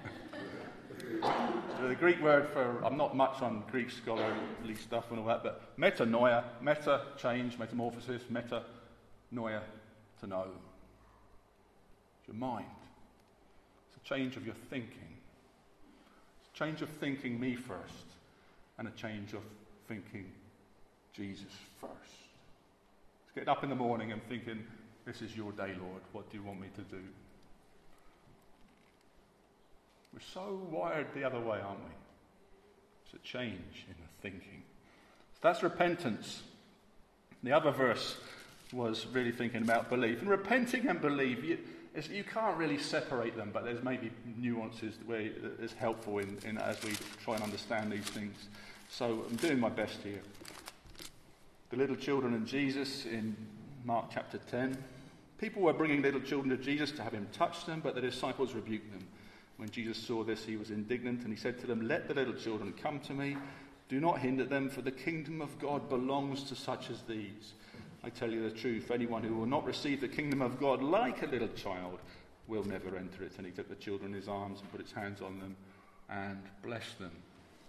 The Greek word for, I'm not much on Greek scholarly stuff and all that, but metanoia, meta, change, metamorphosis, metanoia, to know. It's your mind. It's a change of your thinking. It's a change of thinking me first, and a change of thinking Jesus first. It's getting up in the morning and thinking, this is your day, Lord. What do you want me to do? We're so wired the other way, aren't we? It's a change in the thinking. So that's repentance. The other verse was really thinking about belief. And repenting and belief, you, you can't really separate them, but there's maybe nuances where it's helpful in, in as we try and understand these things. So I'm doing my best here. The little children and Jesus in Mark chapter ten. People were bringing little children to Jesus to have him touch them, but the disciples rebuked them. When Jesus saw this, he was indignant, and he said to them, "Let the little children come to me. Do not hinder them, for the kingdom of God belongs to such as these. I tell you the truth, anyone who will not receive the kingdom of God like a little child will never enter it." And he took the children in his arms and put his hands on them and blessed them.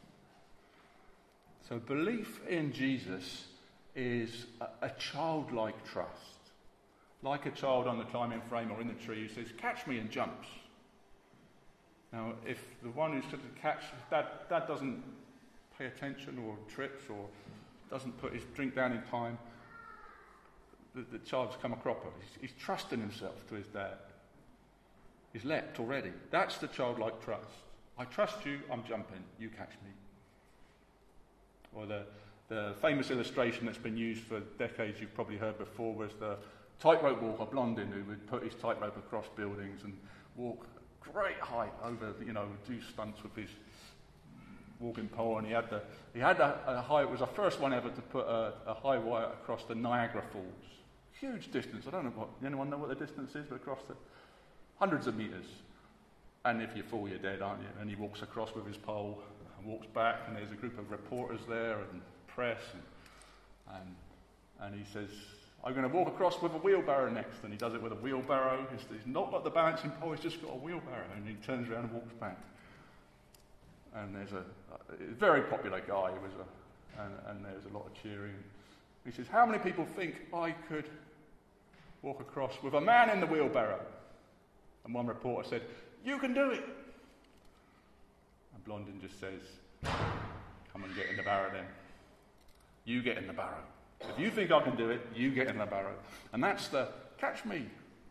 So belief in Jesus is a, a childlike trust. Like a child on the climbing frame or in the tree who says, "Catch me," and jumps. Now, if the one who's trying to catch, dad, dad doesn't pay attention or trips or doesn't put his drink down in time, the, the child's come a cropper. He's, he's trusting himself to his dad. He's leapt already. That's the childlike trust. I trust you, I'm jumping, you catch me. Or the, the famous illustration that's been used for decades, you've probably heard before, was the tightrope walker, Blondin, who would put his tightrope across buildings and walk great height over, you know, do stunts with his walking pole. And he had the he had a, a high. It was the first one ever to put a, a high wire across the Niagara Falls. Huge distance. I don't know what anyone know what the distance is, but across the hundreds of meters. And if you fall, you're dead, aren't you? And he walks across with his pole and walks back, and there's a group of reporters there and press, and and, and he says, "I'm going to walk across with a wheelbarrow next." And he does it with a wheelbarrow. He's, he's not got the balancing pole, he's just got a wheelbarrow. And he turns around and walks back. And there's a, a very popular guy, he was a, and, and there's a lot of cheering. He says, "How many people think I could walk across with a man in the wheelbarrow?" And one reporter said, "You can do it." And Blondin just says, "Come and get in the barrow then. You get in the barrow. If you think I can do it, you get in the barrow." And that's the catch me.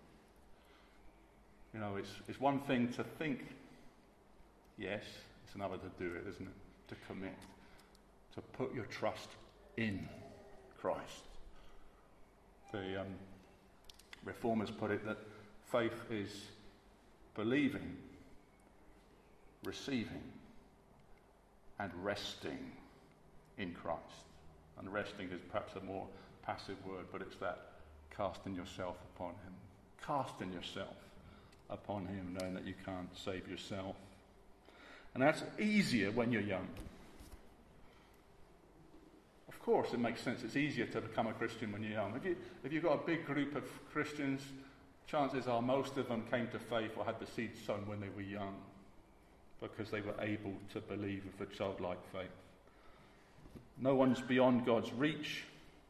You know, it's it's one thing to think, yes, it's another to do it, isn't it? To commit, to put your trust in Christ. The um, Reformers put it that faith is believing, receiving, and resting in Christ. And resting is perhaps a more passive word, but it's that casting yourself upon him. Casting yourself upon him, knowing that you can't save yourself. And that's easier when you're young. Of course, it makes sense. It's easier to become a Christian when you're young. If, you, if you've got a big group of Christians, chances are most of them came to faith or had the seed sown when they were young, because they were able to believe with a childlike faith. No one's beyond God's reach,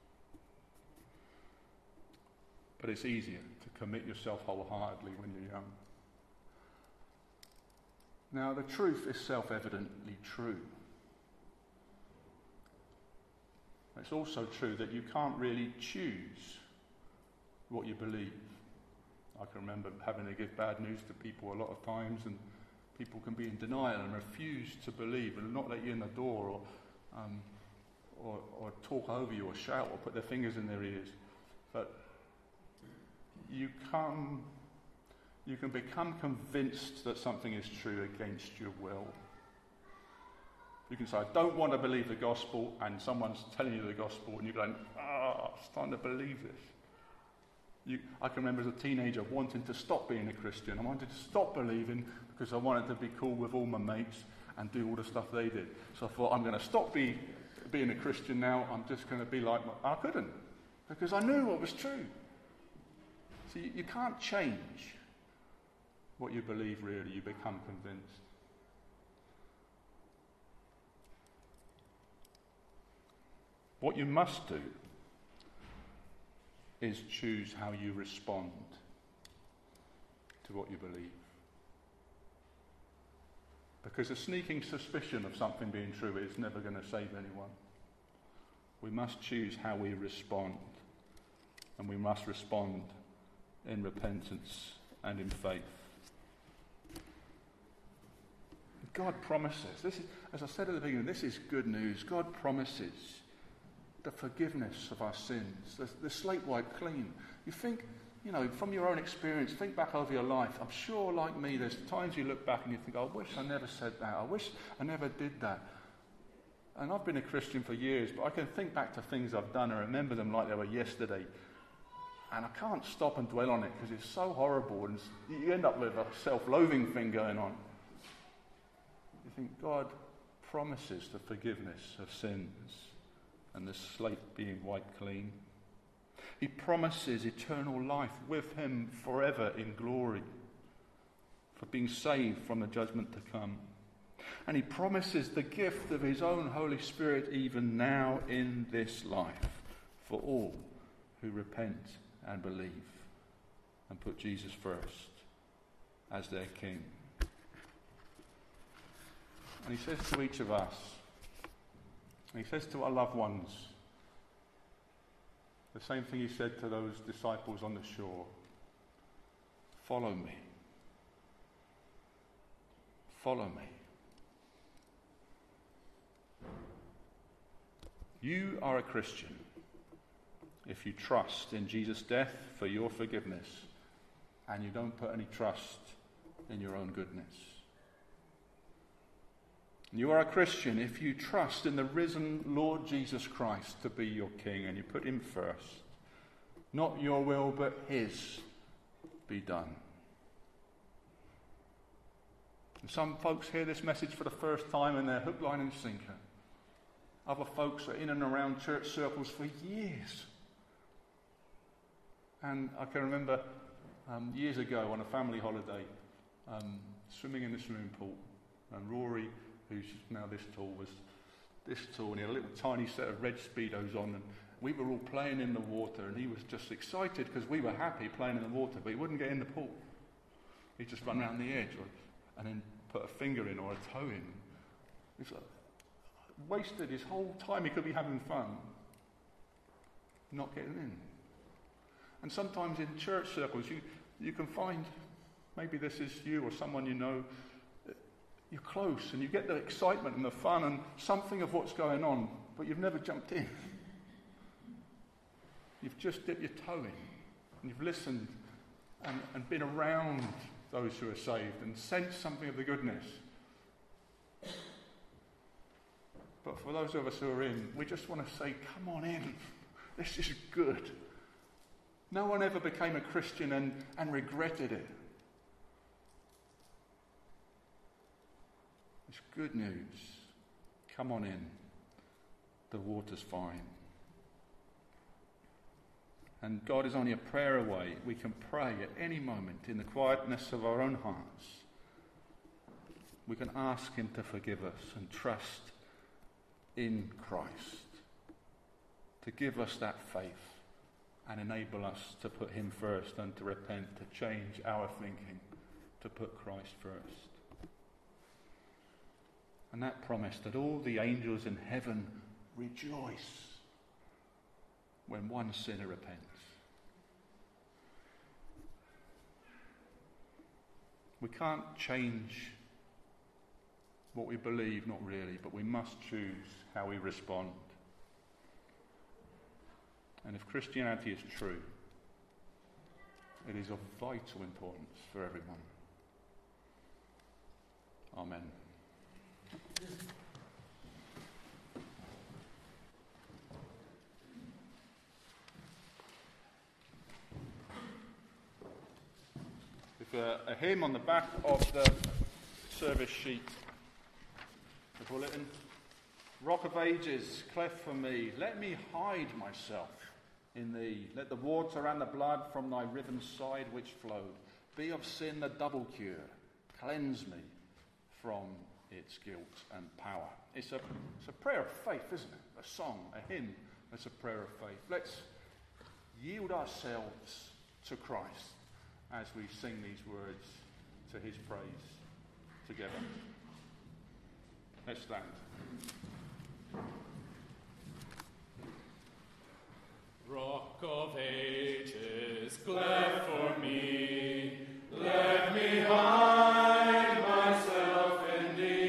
but it's easier to commit yourself wholeheartedly when you're young. Now, the truth is self-evidently true. It's also true that you can't really choose what you believe. I can remember having to give bad news to people a lot of times, and people can be in denial and refuse to believe and not let you in the door, or um, Or, or talk over you, or shout, or put their fingers in their ears. But you come, you can become convinced that something is true against your will. You can say, "I don't want to believe the gospel," and someone's telling you the gospel, and you're going, "Ah, oh, I'm starting to believe this." You, I can remember as a teenager wanting to stop being a Christian. I wanted to stop believing because I wanted to be cool with all my mates and do all the stuff they did. So I thought, I'm going to stop being being a Christian now. I'm just going to be like my... I couldn't, because I knew what was true. So you, you can't change what you believe, really. You become convinced. What you must do is choose how you respond to what you believe. Because a sneaking suspicion of something being true is never going to save anyone. We must choose how we respond. And we must respond in repentance and in faith. God promises, this is, as I said at the beginning, this is good news. God promises the forgiveness of our sins, the, the slate wiped clean. You think, you know, from your own experience, think back over your life. I'm sure, like me, there's times you look back and you think, I wish I never said that. I wish I never did that. And I've been a Christian for years, but I can think back to things I've done and remember them like they were yesterday. And I can't stop and dwell on it because it's so horrible, and you end up with a self-loathing thing going on. You think God promises the forgiveness of sins and the slate being wiped clean. He promises eternal life with him forever in glory, for being saved from the judgment to come. And he promises the gift of his own Holy Spirit even now in this life for all who repent and believe and put Jesus first as their King. And he says to each of us, and he says to our loved ones, the same thing he said to those disciples on the shore: follow me. Follow me. You are a Christian if you trust in Jesus' death for your forgiveness and you don't put any trust in your own goodness. You are a Christian if you trust in the risen Lord Jesus Christ to be your King and you put him first. Not your will, but his be done. And some folks hear this message for the first time and they're hook, line and sinker. Other folks are in and around church circles for years. And I can remember um, years ago on a family holiday, um, swimming in the swimming pool, and Rory, who's now this tall, was this tall, and he had a little tiny set of red Speedos on, and we were all playing in the water, and he was just excited because we were happy playing in the water, but he wouldn't get in the pool. He'd just run around the edge or, and then put a finger in or a toe in. He's like, wasted his whole time he could be having fun, not getting in. And sometimes in church circles you, you can find, maybe this is you or someone you know, you're close and you get the excitement and the fun and something of what's going on, but you've never jumped in. You've just dipped your toe in and you've listened and, and been around those who are saved and sensed something of the goodness. But for those of us who are in, we just want to say, come on in. This is good. No one ever became a Christian and, and regretted it. It's good news. Come on in. The water's fine. And God is only a prayer away. We can pray at any moment in the quietness of our own hearts. We can ask him to forgive us and trust in Christ, to give us that faith and enable us to put him first and to repent, to change our thinking, to put Christ first. And that promise that all the angels in heaven rejoice when one sinner repents. We can't change what we believe, not really, but we must choose how we respond. And if Christianity is true, it is of vital importance for everyone. Amen. With a, a hymn on the back of the service sheet, the bulletin. Rock of ages, cleft for me, let me hide myself in thee. Let the water and the blood from thy riven side which flowed be of sin the double cure. Cleanse me from its guilt and power. It's a, it's a prayer of faith, isn't it? A song, a hymn, it's a prayer of faith. Let's yield ourselves to Christ as we sing these words to his praise together. Let's stand. Rock of ages, cleft for me, let me hide myself in thee.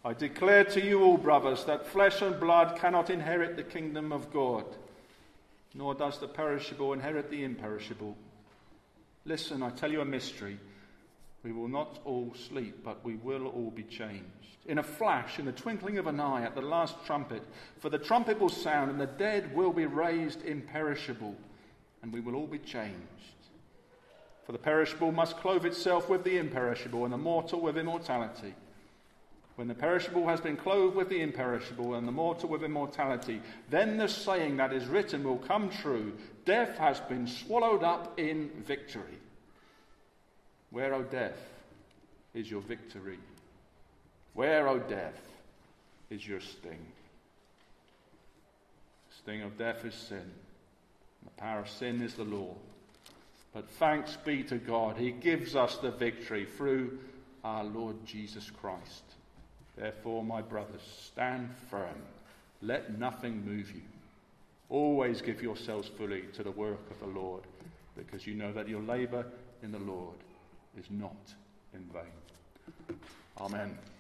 I declare to you all, brothers, that flesh and blood cannot inherit the kingdom of God, nor does the perishable inherit the imperishable. Listen, I tell you a mystery. We will not all sleep, but we will all be changed. In a flash, in the twinkling of an eye, at the last trumpet. For the trumpet will sound, and the dead will be raised imperishable, and we will all be changed. For the perishable must clothe itself with the imperishable, and the mortal with immortality. When the perishable has been clothed with the imperishable, and the mortal with immortality, then the saying that is written will come true: death has been swallowed up in victory. Where, O death, is your victory? Where, O death, is your sting? The sting of death is sin. The power of sin is the law. But thanks be to God, he gives us the victory through our Lord Jesus Christ. Therefore, my brothers, stand firm. Let nothing move you. Always give yourselves fully to the work of the Lord, because you know that your labour in the Lord is not in vain. Amen.